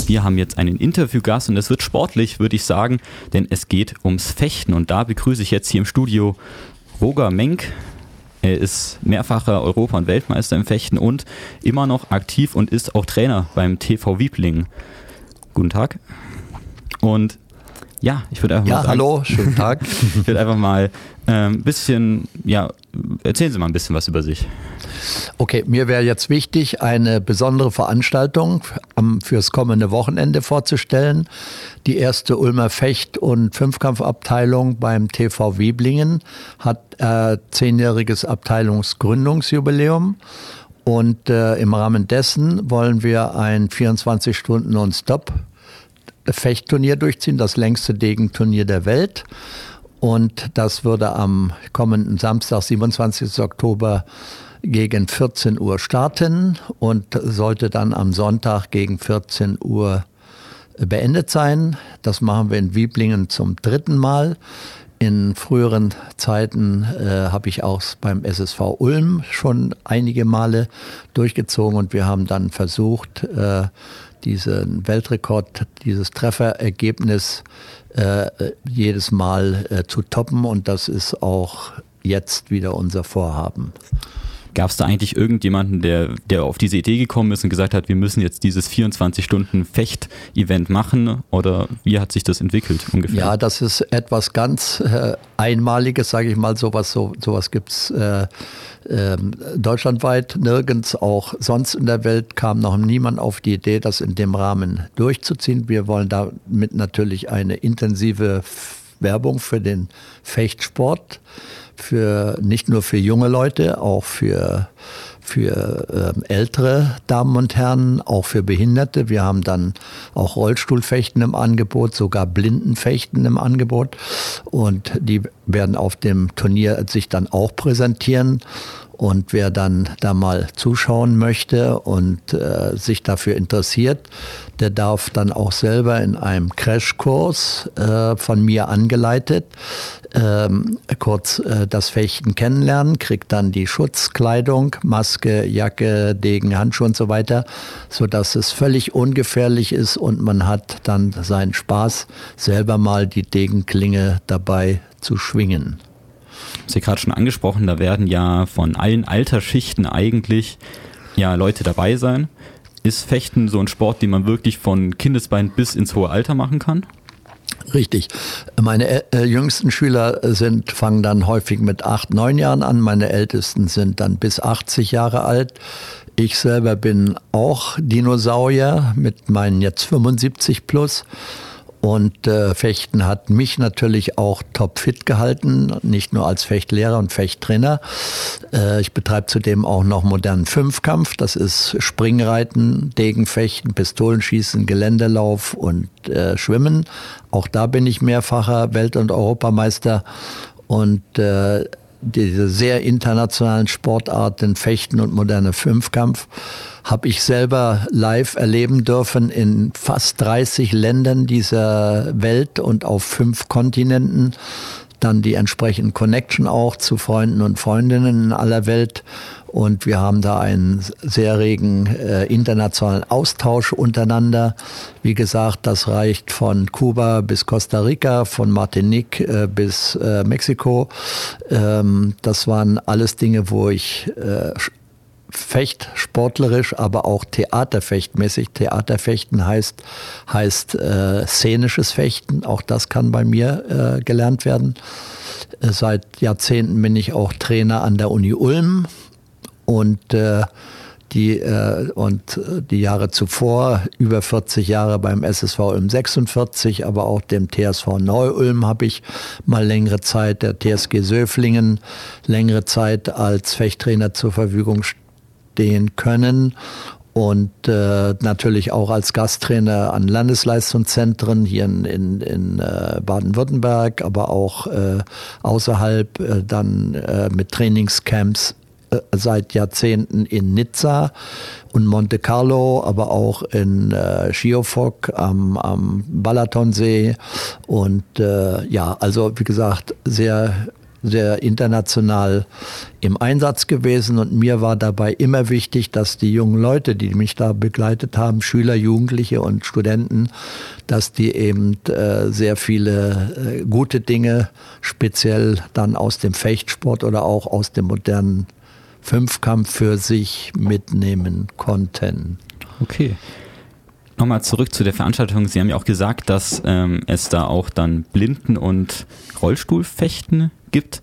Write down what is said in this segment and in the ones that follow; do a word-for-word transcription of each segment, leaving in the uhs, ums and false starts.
Wir haben jetzt einen Interviewgast und es wird sportlich, würde ich sagen, denn es geht ums Fechten. Und da begrüße ich jetzt hier im Studio Roger Menk. Er ist mehrfacher Europa- und Weltmeister im Fechten und immer noch aktiv und ist auch Trainer beim T V Wiblingen. Guten Tag. Und ja, ich würde einfach ja, mal sagen, hallo, schönen Tag. Ich würde einfach mal ein ähm, bisschen, ja, erzählen Sie mal ein bisschen was über sich. Okay, mir wäre jetzt wichtig, eine besondere Veranstaltung am, fürs kommende Wochenende vorzustellen. Die erste Ulmer Fecht- und Fünfkampfabteilung beim T V Wiblingen hat äh, zehnjähriges Abteilungsgründungsjubiläum. Und äh, im Rahmen dessen wollen wir ein vierundzwanzig Stunden Non-Stop Fechtturnier durchziehen, das längste Degenturnier der Welt. Und das würde am kommenden Samstag, siebenundzwanzigsten Oktober, gegen vierzehn Uhr starten und sollte dann am Sonntag gegen vierzehn Uhr beendet sein. Das machen wir in Wiblingen zum dritten Mal. In früheren Zeiten äh, habe ich auch beim S S V Ulm schon einige Male durchgezogen und wir haben dann versucht, äh, diesen Weltrekord, dieses Trefferergebnis äh, jedes Mal äh, zu toppen und das ist auch jetzt wieder unser Vorhaben. Gab es da eigentlich irgendjemanden, der, der auf diese Idee gekommen ist und gesagt hat, wir müssen jetzt dieses vierundzwanzig Stunden Fecht-Event machen oder wie hat sich das entwickelt ungefähr? Ja, das ist etwas ganz äh, Einmaliges, sage ich mal, sowas, so, sowas gibt es äh, äh, deutschlandweit nirgends, auch sonst in der Welt kam noch niemand auf die Idee, das in dem Rahmen durchzuziehen. Wir wollen damit natürlich eine intensive Werbung für den Fechtsport, für nicht nur für junge Leute, auch für, für ähm, ältere Damen und Herren, auch für Behinderte. Wir haben dann auch Rollstuhlfechten im Angebot, sogar Blindenfechten im Angebot. Und die werden auf dem Turnier sich dann auch präsentieren. Und wer dann da mal zuschauen möchte und äh, sich dafür interessiert, der darf dann auch selber in einem Crashkurs äh, von mir angeleitet ähm, kurz äh, das Fechten kennenlernen, kriegt dann die Schutzkleidung, Maske, Jacke, Degen, Handschuhe und so weiter, sodass es völlig ungefährlich ist und man hat dann seinen Spaß, selber mal die Degenklinge dabei zu schwingen. Sie gerade schon angesprochen, da werden ja von allen Altersschichten eigentlich ja Leute dabei sein. Ist Fechten so ein Sport, den man wirklich von Kindesbein bis ins hohe Alter machen kann? Richtig. Meine äh, jüngsten Schüler sind, fangen dann häufig mit acht, neun Jahren an. Meine ältesten sind dann bis achtzig Jahre alt. Ich selber bin auch Dinosaurier mit meinen jetzt fünfundsiebzig plus. Und äh, Fechten hat mich natürlich auch topfit gehalten, nicht nur als Fechtlehrer und Fechttrainer. Äh, ich betreibe zudem auch noch modernen Fünfkampf. Das ist Springreiten, Degenfechten, Pistolenschießen, Geländelauf und äh, Schwimmen. Auch da bin ich mehrfacher Welt- und Europameister. Und äh, diese sehr internationalen Sportarten, Fechten und moderne Fünfkampf, habe ich selber live erleben dürfen in fast dreißig Ländern dieser Welt und auf fünf Kontinenten. Dann die entsprechenden Connection auch zu Freunden und Freundinnen in aller Welt. Und wir haben da einen sehr regen äh, internationalen Austausch untereinander. Wie gesagt, das reicht von Kuba bis Costa Rica, von Martinique äh, bis äh, Mexiko. Ähm, das waren alles Dinge, wo ich äh, Fecht, sportlerisch, aber auch theaterfechtmäßig. Theaterfechten heißt, heißt äh, szenisches Fechten. Auch das kann bei mir äh, gelernt werden. Äh, seit Jahrzehnten bin ich auch Trainer an der Uni Ulm. Und äh, die äh, und die Jahre zuvor, über vierzig Jahre beim S S V Ulm sechsundvierzig, aber auch dem T S V Neu-Ulm habe ich mal längere Zeit, der T S G Söflingen längere Zeit als Fechttrainer zur Verfügung stehen können. Und äh, natürlich auch als Gasttrainer an Landesleistungszentren hier in, in, in äh, Baden-Württemberg, aber auch äh, außerhalb äh, dann äh, mit Trainingscamps seit Jahrzehnten in Nizza und Monte Carlo, aber auch in äh, Schiofok am, am Balatonsee und äh, ja, also wie gesagt, sehr sehr international im Einsatz gewesen und mir war dabei immer wichtig, dass die jungen Leute, die mich da begleitet haben, Schüler, Jugendliche und Studenten, dass die eben äh, sehr viele äh, gute Dinge, speziell dann aus dem Fechtsport oder auch aus dem modernen Fünfkampf für sich mitnehmen konnten. Okay. Nochmal zurück zu der Veranstaltung. Sie haben ja auch gesagt, dass ähm, es da auch dann Blinden- und Rollstuhlfechten gibt.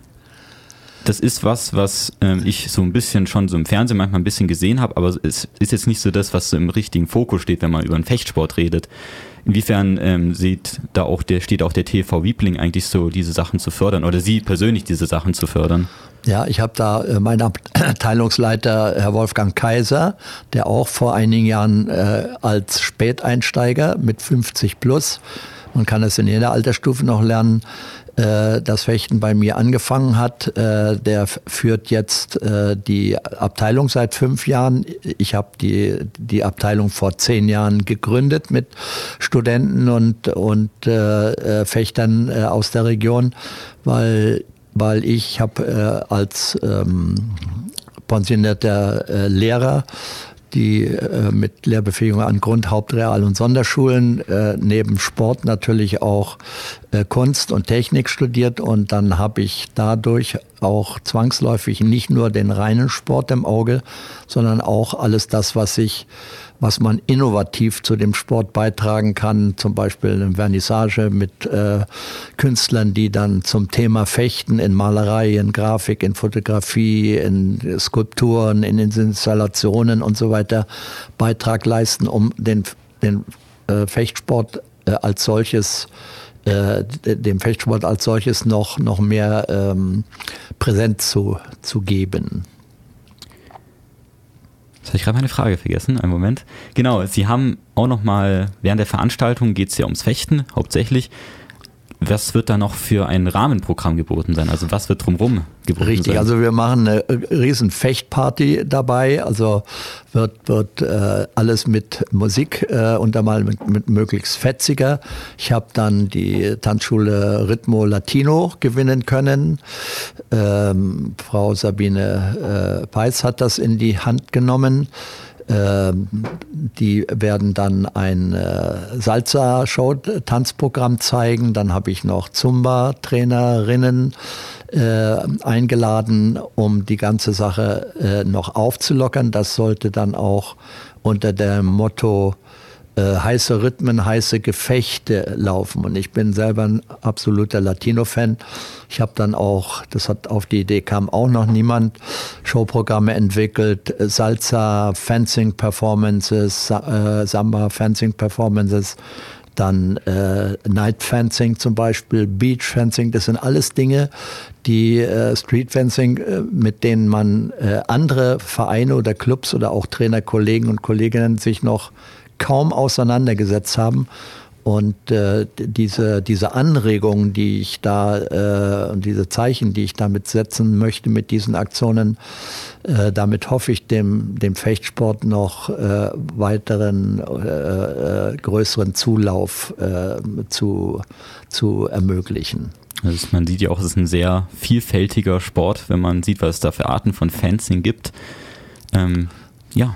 Das ist was, was ähm, ich so ein bisschen schon so im Fernsehen manchmal ein bisschen gesehen habe, aber es ist jetzt nicht so das, was so im richtigen Fokus steht, wenn man über einen Fechtsport redet. Inwiefern ähm, sieht da auch der, steht auch der T V Wiebling eigentlich so, diese Sachen zu fördern oder Sie persönlich diese Sachen zu fördern? Ja, ich habe da äh, meinen Abteilungsleiter, Herr Wolfgang Kaiser, der auch vor einigen Jahren äh, als Späteinsteiger mit fünfzig plus, man kann es in jeder Altersstufe noch lernen, äh, das Fechten bei mir angefangen hat. Äh, der f- führt jetzt äh, die Abteilung seit fünf Jahren. Ich habe die, die Abteilung vor zehn Jahren gegründet mit Studenten und, und äh, Fechtern äh, aus der Region, weil weil ich habe äh, als ähm, pensionierter äh, Lehrer, die äh, mit Lehrbefähigung an Grund-, Haupt-, Real- und Sonderschulen äh, neben Sport natürlich auch äh, Kunst und Technik studiert und dann habe ich dadurch auch zwangsläufig nicht nur den reinen Sport im Auge, sondern auch alles das, was ich was man innovativ zu dem Sport beitragen kann, zum Beispiel eine Vernissage mit äh, Künstlern, die dann zum Thema Fechten in Malerei, in Grafik, in Fotografie, in Skulpturen, in Installationen und so weiter Beitrag leisten, um den, den äh, Fechtsport äh, als solches äh, dem Fechtsport als solches noch, noch mehr ähm, Präsenz zu, zu geben. Jetzt habe ich gerade meine Frage vergessen, einen Moment. Genau, Sie haben auch nochmal, während der Veranstaltung geht es ja ums Fechten hauptsächlich. Was wird da noch für ein Rahmenprogramm geboten sein? Also was wird drumherum geboten Richtig, sein? also wir machen eine riesen Fechtparty dabei. Also wird, wird äh, alles mit Musik äh, und einmal mit, mit möglichst fetziger. Ich habe dann die Tanzschule Ritmo Latino gewinnen können. Ähm, Frau Sabine äh, Peitz hat das in die Hand genommen. Die werden dann ein Salsa-Show-Tanzprogramm zeigen. Dann habe ich noch Zumba-Trainerinnen äh, eingeladen, um die ganze Sache äh, noch aufzulockern. Das sollte dann auch unter dem Motto äh, heiße Rhythmen, heiße Gefechte laufen. Und ich bin selber ein absoluter Latino-Fan. Ich habe dann auch, das hat auf die Idee kam auch noch niemand, Showprogramme entwickelt, Salsa, Fencing Performances, äh, Samba Fencing Performances, dann äh, Night Fencing zum Beispiel, Beach Fencing, das sind alles Dinge, die äh, Street Fencing, äh, mit denen man äh, andere Vereine oder Clubs oder auch Trainer, Kollegen und Kolleginnen sich noch kaum auseinandergesetzt haben. Und äh, diese, diese Anregungen, die ich da, äh, und diese Zeichen, die ich damit setzen möchte mit diesen Aktionen, äh, damit hoffe ich, dem, dem Fechtsport noch äh, weiteren, äh, äh, größeren Zulauf äh, zu, zu ermöglichen. Also man sieht ja auch, es ist ein sehr vielfältiger Sport, wenn man sieht, was es da für Arten von Fencing gibt. Ähm, ja.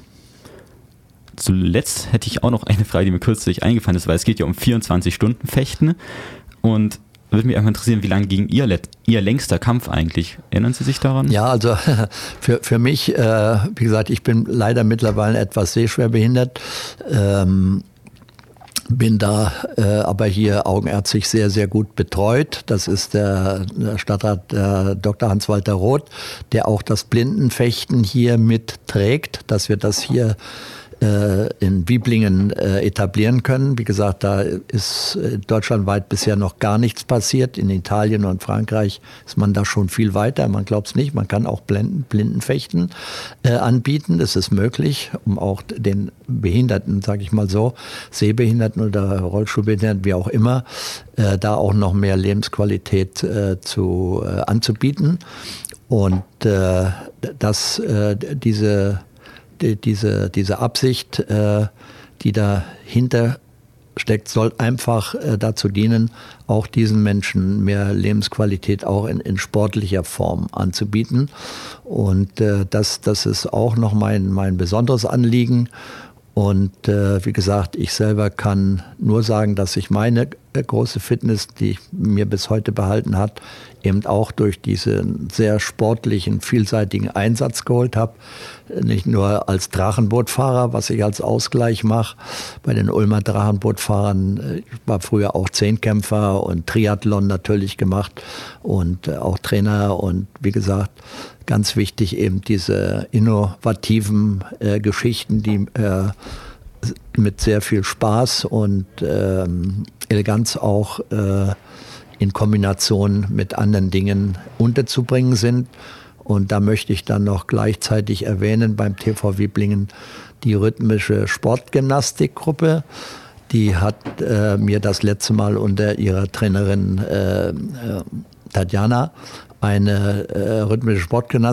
Zuletzt hätte ich auch noch eine Frage, die mir kürzlich eingefallen ist, weil es geht ja um vierundzwanzig Stunden Fechten und würde mich einfach interessieren, wie lange ging Ihr, Ihr längster Kampf eigentlich? Erinnern Sie sich daran? Ja, also für, für mich, äh, wie gesagt, ich bin leider mittlerweile etwas sehschwerbehindert, ähm, bin da äh, aber hier augenärztlich sehr, sehr gut betreut. Das ist der, der Stadtrat der Doktor Hans-Walter Roth, der auch das Blindenfechten hier mitträgt, dass wir das hier in Wiblingen äh, etablieren können. Wie gesagt, da ist äh, deutschlandweit bisher noch gar nichts passiert. In Italien und Frankreich ist man da schon viel weiter. Man glaubt es nicht. Man kann auch Blinden, Blindenfechten äh, anbieten. Das ist möglich, um auch den Behinderten, sage ich mal so, Sehbehinderten oder Rollstuhlbehinderten, wie auch immer, äh, da auch noch mehr Lebensqualität äh, zu, äh, anzubieten. Und äh, dass äh, diese Diese, diese Absicht, äh, die dahinter steckt, soll einfach äh, dazu dienen, auch diesen Menschen mehr Lebensqualität auch in, in sportlicher Form anzubieten. Und äh, das, das ist auch noch mein, mein besonderes Anliegen. Und äh, wie gesagt, ich selber kann nur sagen, dass ich meine äh, große Fitness, die ich mir bis heute behalten hat, eben auch durch diesen sehr sportlichen, vielseitigen Einsatz geholt habe. Nicht nur als Drachenbootfahrer, was ich als Ausgleich mache. Bei den Ulmer Drachenbootfahrern, ich war früher auch Zehnkämpfer und Triathlon natürlich gemacht und äh, auch Trainer. Und wie gesagt, ganz wichtig eben diese innovativen äh, Geschichten, die äh, mit sehr viel Spaß und ähm, Eleganz auch äh, in Kombination mit anderen Dingen unterzubringen sind. Und da möchte ich dann noch gleichzeitig erwähnen beim T V Wiblingen die rhythmische Sportgymnastikgruppe. Die hat äh, mir das letzte Mal unter ihrer Trainerin äh, äh, Tatjana eine äh, rhythmische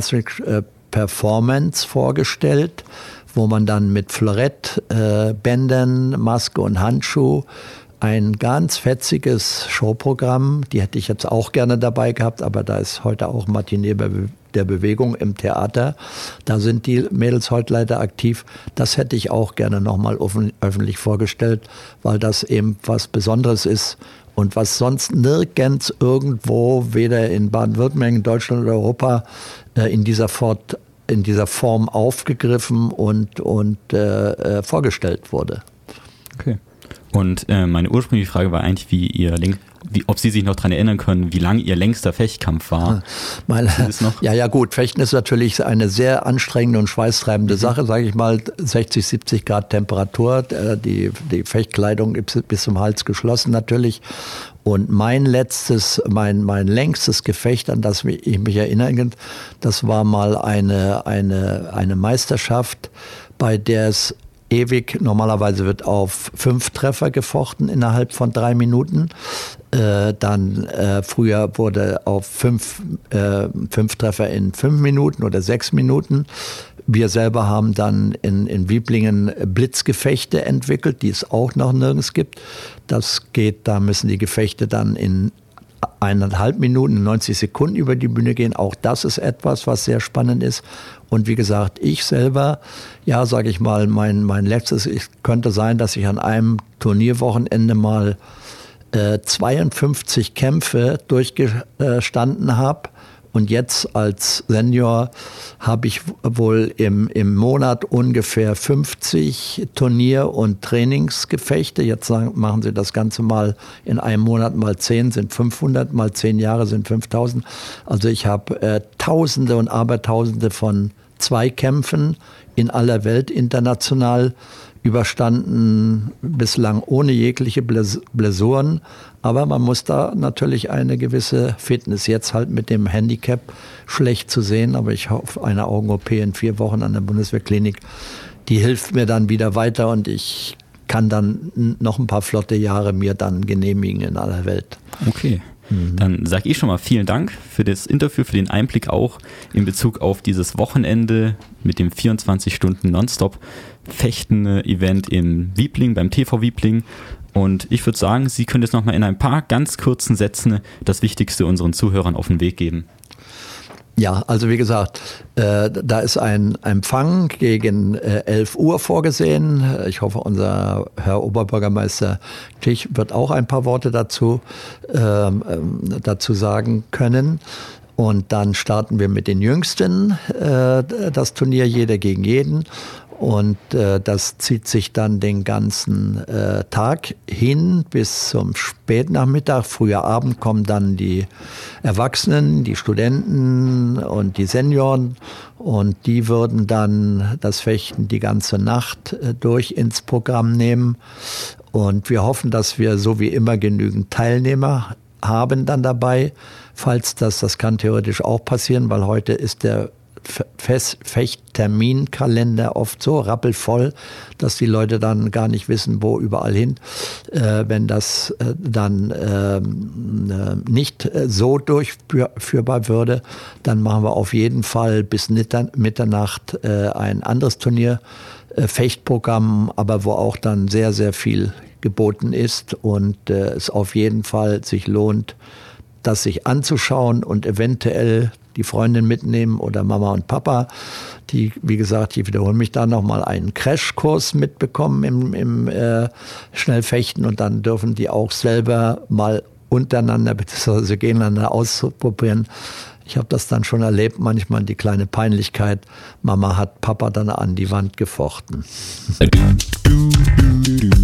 Sportgymnastik-Performance äh, vorgestellt, wo man dann mit Florett, äh, Bändern, Maske und Handschuh ein ganz fetziges Showprogramm, die hätte ich jetzt auch gerne dabei gehabt, aber da ist heute auch Matinee der Bewegung im Theater. Da sind die Mädels heute leider aktiv. Das hätte ich auch gerne nochmal öffentlich vorgestellt, weil das eben was Besonderes ist und was sonst nirgends irgendwo, weder in Baden-Württemberg, Deutschland oder Europa, in dieser Fort, in dieser Form aufgegriffen und, und äh, vorgestellt wurde. Okay. Und äh, meine ursprüngliche Frage war eigentlich, wie ihr wie, ob Sie sich noch daran erinnern können, wie lang Ihr längster Fechtkampf war. Meine, noch? Ja, ja gut, Fechten ist natürlich eine sehr anstrengende und schweißtreibende mhm. Sache, sage ich mal, sechzig, siebzig Grad Temperatur, die, die Fechtkleidung ist bis zum Hals geschlossen natürlich. Und mein letztes, mein, mein längstes Gefecht, an das ich mich erinnere, das war mal eine, eine, eine Meisterschaft, bei der es ewig, normalerweise wird auf fünf Treffer gefochten innerhalb von drei Minuten. Äh, dann äh, früher wurde auf fünf, äh, fünf Treffer in fünf Minuten oder sechs Minuten. Wir selber haben dann in, in Wiblingen Blitzgefechte entwickelt, die es auch noch nirgends gibt. Das geht, da müssen die Gefechte dann in eineinhalb Minuten, neunzig Sekunden über die Bühne gehen. Auch das ist etwas, was sehr spannend ist. Und wie gesagt, ich selber, ja, sage ich mal, mein, mein letztes, ich könnte sein, dass ich an einem Turnierwochenende mal äh, zweiundfünfzig Kämpfe durchgestanden habe. Und jetzt als Senior habe ich wohl im, im Monat ungefähr fünfzig Turnier- und Trainingsgefechte. Jetzt sagen, machen Sie das Ganze mal in einem Monat mal zehn, sind fünfhundert, mal zehn Jahre sind fünftausend. Also ich habe äh, Tausende und Abertausende von Zweikämpfen in aller Welt international überstanden, bislang ohne jegliche Blessuren. Aber man muss da natürlich eine gewisse Fitness, jetzt halt mit dem Handicap schlecht zu sehen, aber ich hoffe, eine Augen-O P in vier Wochen an der Bundeswehrklinik, die hilft mir dann wieder weiter und ich kann dann noch ein paar flotte Jahre mir dann genehmigen in aller Welt. Okay. Dann sage ich schon mal vielen Dank für das Interview, für den Einblick auch in Bezug auf dieses Wochenende mit dem vierundzwanzig Stunden Nonstop Fechten-Event in Wiblingen, beim T V Wiblingen. Und ich würde sagen, Sie können jetzt nochmal in ein paar ganz kurzen Sätzen das Wichtigste unseren Zuhörern auf den Weg geben. Ja, also wie gesagt, äh, da ist ein Empfang gegen äh, elf Uhr vorgesehen. Ich hoffe, unser Herr Oberbürgermeister Tich wird auch ein paar Worte dazu, äh, dazu sagen können. Und dann starten wir mit den Jüngsten, äh, das Turnier jeder gegen jeden. Und äh, das zieht sich dann den ganzen äh, Tag hin bis zum Spätnachmittag. Früher Abend kommen dann die Erwachsenen, die Studenten und die Senioren. Und die würden dann das Fechten die ganze Nacht äh, durch ins Programm nehmen. Und wir hoffen, dass wir so wie immer genügend Teilnehmer haben dann dabei. Falls das, das kann theoretisch auch passieren, weil heute ist der Fechtterminkalender oft so rappelvoll, dass die Leute dann gar nicht wissen, wo überall hin. Äh, wenn das äh, dann äh, nicht so durchführbar würde, dann machen wir auf jeden Fall bis Mitternacht äh, ein anderes Turnier, äh, Fechtprogramm, aber wo auch dann sehr, sehr viel geboten ist und äh, es auf jeden Fall sich lohnt, das sich anzuschauen und eventuell die Freundin mitnehmen oder Mama und Papa, die, wie gesagt, ich wiederhole mich da nochmal, einen Crashkurs mitbekommen im, im äh, Schnellfechten und dann dürfen die auch selber mal untereinander bzw. gegeneinander ausprobieren. Ich habe das dann schon erlebt, manchmal die kleine Peinlichkeit, Mama hat Papa dann an die Wand gefochten.